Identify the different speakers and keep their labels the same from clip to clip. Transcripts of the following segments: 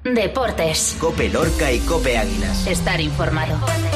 Speaker 1: Deportes.
Speaker 2: COPE Lorca y COPE Águilas.
Speaker 1: Estar informado.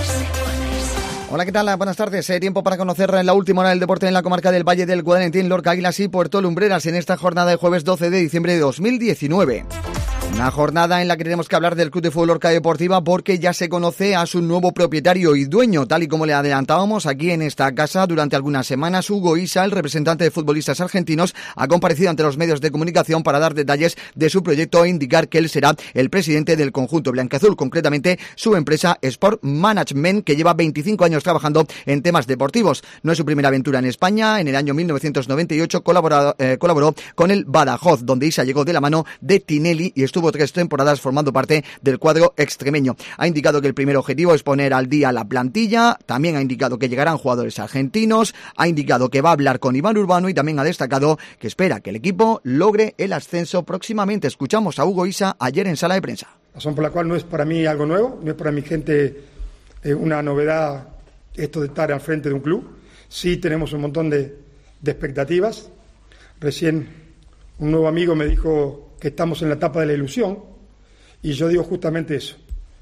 Speaker 3: Hola, ¿qué tal? Buenas tardes. Tiempo para conocer la última hora del deporte en la comarca del Valle del Guadalentín, Lorca, Águilas y Puerto Lumbreras en esta jornada de jueves 12 de diciembre de 2019. Una jornada en la que tenemos que hablar del Club de Fútbol Lorca Deportiva porque ya se conoce a su nuevo propietario y dueño, tal y como le adelantábamos aquí en esta casa durante algunas semanas. Hugo Isa, el representante de futbolistas argentinos, ha comparecido ante los medios de comunicación para dar detalles de su proyecto e indicar que él será el presidente del conjunto blanquiazul, concretamente su empresa Sport Management, que lleva 25 años trabajando en temas deportivos. No es su primera aventura en España. En el año 1998 colaboró con el Badajoz, donde Isa llegó de la mano de Tinelli y estuvo 3 temporadas formando parte del cuadro extremeño. Ha indicado que el primer objetivo es poner al día la plantilla, también ha indicado que llegarán jugadores argentinos, ha indicado que va a hablar con Iván Urbano y también ha destacado que espera que el equipo logre el ascenso próximamente. Escuchamos a Hugo Isa ayer en sala de prensa.
Speaker 4: Razón por la cual no es para mí algo nuevo, no es para mi gente una novedad esto de estar al frente de un club. Sí tenemos un montón de expectativas. Recién un nuevo amigo me dijo que estamos en la etapa de la ilusión, y yo digo justamente eso,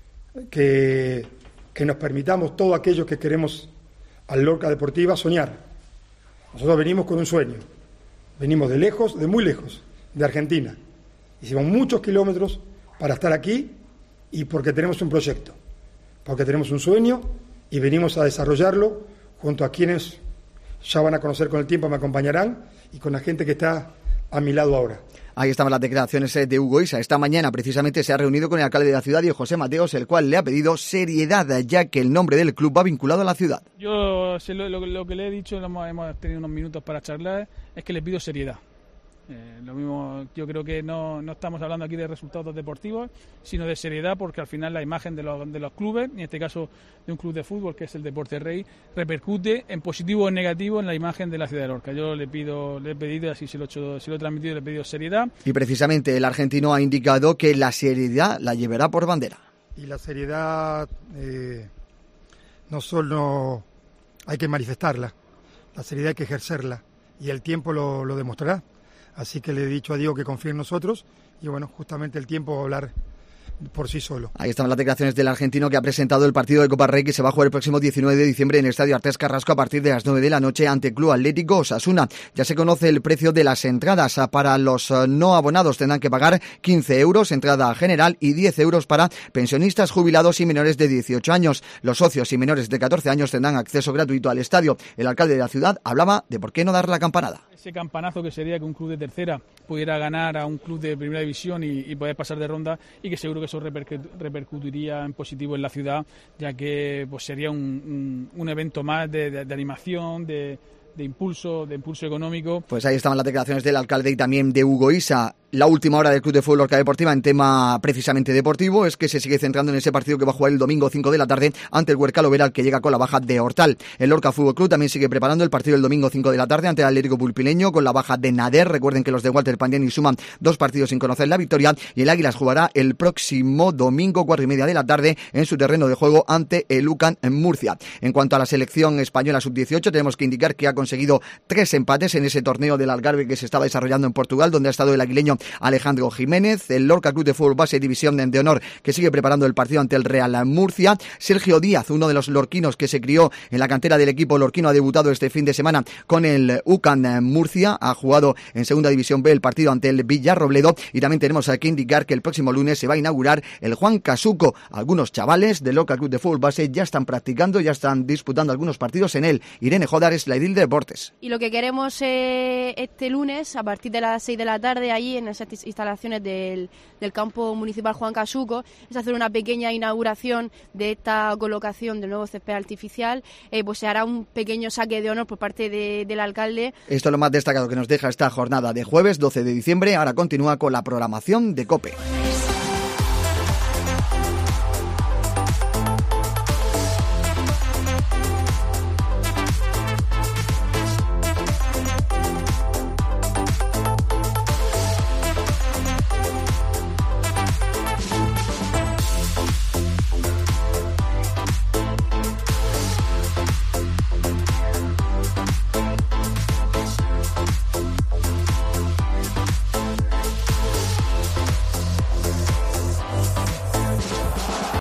Speaker 4: que nos permitamos todo aquello que queremos al Lorca Deportiva soñar. Nosotros venimos con un sueño, venimos de lejos, de muy lejos, de Argentina. Hicimos muchos kilómetros para estar aquí y porque tenemos un proyecto, porque tenemos un sueño y venimos a desarrollarlo junto a quienes ya van a conocer con el tiempo, me acompañarán, y con la gente que está a mi lado ahora.
Speaker 3: Ahí estaban las declaraciones de Hugo Isa. Esta mañana precisamente se ha reunido con el alcalde de la ciudad, José Mateos, el cual le ha pedido seriedad, ya que el nombre del club va vinculado a la ciudad.
Speaker 5: Yo lo que le he dicho, hemos tenido unos minutos para charlar, es que le pido seriedad. Lo mismo, yo creo que no estamos hablando aquí de resultados deportivos, sino de seriedad, porque al final la imagen de los clubes, en este caso de un club de fútbol que es el Deporte Rey, repercute en positivo o en negativo en la imagen de la ciudad de Lorca. Yo le he pedido, así se lo he transmitido, le he pedido seriedad.
Speaker 3: Y precisamente el argentino ha indicado que la seriedad la llevará por bandera.
Speaker 4: Y la seriedad no solo hay que manifestarla, la seriedad hay que ejercerla, y el tiempo lo demostrará. Así que le he dicho a Diego que confíe en nosotros y bueno, justamente el tiempo va a hablar por sí solo.
Speaker 3: Ahí están las declaraciones del argentino, que ha presentado el partido de Copa Rey que se va a jugar el próximo 19 de diciembre en el Estadio Artés Carrasco a partir de las 9 de la noche ante el Club Atlético Osasuna. Ya se conoce el precio de las entradas. Para los no abonados tendrán que pagar 15 euros, entrada general, y 10 euros para pensionistas, jubilados y menores de 18 años. Los socios y menores de 14 años tendrán acceso gratuito al estadio. El alcalde de la ciudad hablaba de por qué no dar la campanada.
Speaker 5: Ese campanazo que sería que un club de tercera pudiera ganar a un club de primera división y poder pasar de ronda, y que seguro que eso repercutiría en positivo en la ciudad, ya que pues sería un evento más de animación, de impulso económico.
Speaker 3: Pues ahí estaban las declaraciones del alcalde y también de Hugo Isa. La última hora del Club de Fútbol Lorca Deportiva en tema precisamente deportivo es que se sigue centrando en ese partido que va a jugar el domingo 5 de la tarde ante el Huércal Oberal, que llega con la baja de Hortal. El Lorca Fútbol Club también sigue preparando el partido del domingo 5 de la tarde ante el Atlético Pulpileño con la baja de Nader. Recuerden que los de Walter Pandiani suman 2 partidos sin conocer la victoria, y el Águilas jugará el próximo domingo 4:30 de la tarde en su terreno de juego ante el UCAN en Murcia. En cuanto a la selección española sub-18, tenemos que indicar que ha conseguido 3 empates en ese torneo del Algarve que se estaba desarrollando en Portugal, donde ha estado el aguileño Alejandro Jiménez. El Lorca Club de Fútbol Base División de Honor, que sigue preparando el partido ante el Real Murcia. Sergio Díaz, uno de los lorquinos que se crió en la cantera del equipo lorquino, ha debutado este fin de semana con el UCAN Murcia. Ha jugado en Segunda División B el partido ante el Villarrobledo. Y también tenemos que indicar que el próximo lunes se va a inaugurar el Juan Casuco. Algunos chavales del Lorca Club de Fútbol Base ya están practicando, ya están disputando algunos partidos en él. Irene Jodares, la edil de Deportes.
Speaker 6: Y lo que queremos este lunes, a partir de las 6 de la tarde, allí en esas instalaciones del campo municipal Juan Casuco, es hacer una pequeña inauguración de esta colocación del nuevo césped artificial. Pues se hará un pequeño saque de honor por parte del alcalde.
Speaker 3: Esto es lo más destacado que nos deja esta jornada de jueves 12 de diciembre. Ahora continúa con la programación de COPE.